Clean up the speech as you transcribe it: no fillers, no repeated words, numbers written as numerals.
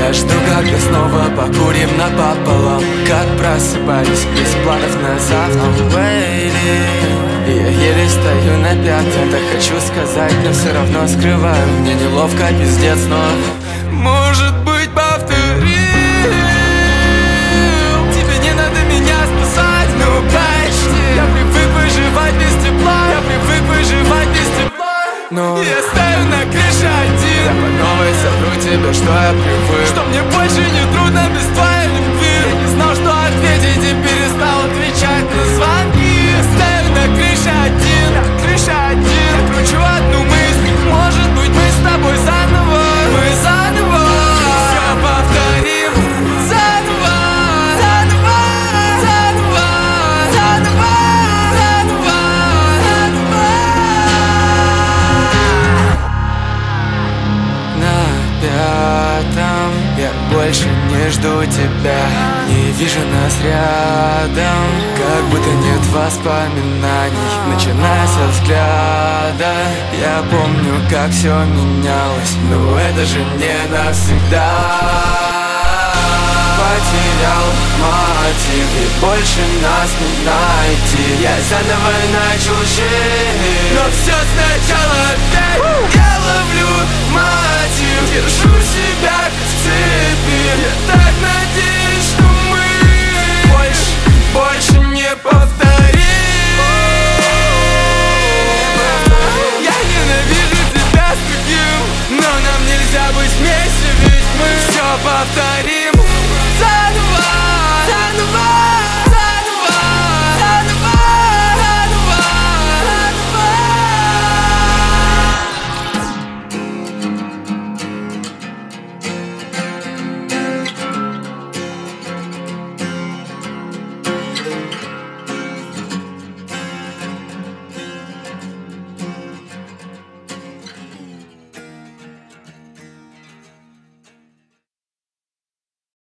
Я жду, когда снова покурим напополам, как просыпались без планов на завтра. Я еле стою на пятом, так хочу сказать, но все равно скрываю. Мне неловко, пиздец, но может быть повторим. Тебе не надо меня спасать, ну почти. Я привык выживать без тепла, я привык выживать без тепла. Но я стою на крыше один, я по новой совру тебе, что я привык, что мне больше не трудно без твоей любви. Я не знал, что ответить, и перестал отвечать на звонки. Я стою на крыше один, я кручу одну мысль. Может быть, мы с тобой заново, мы заново все повторим. Заново, заново, заново, заново, заново, заново. На пятом я больше не жду тебя, не вижу нас рядом, как будто нет воспоминаний, начиная со взгляда. Я помню, как все менялось, но это же не навсегда. Потерял мотив, и больше нас не найти. Я заново начал жить, но все сначала опять. Я ловлю мотив, держу себя в цепи. Я так надеюсь, что мы больше не повторим. Я ненавижу тебя с другим, но нам нельзя быть вместе, ведь мы все повторим. Заново.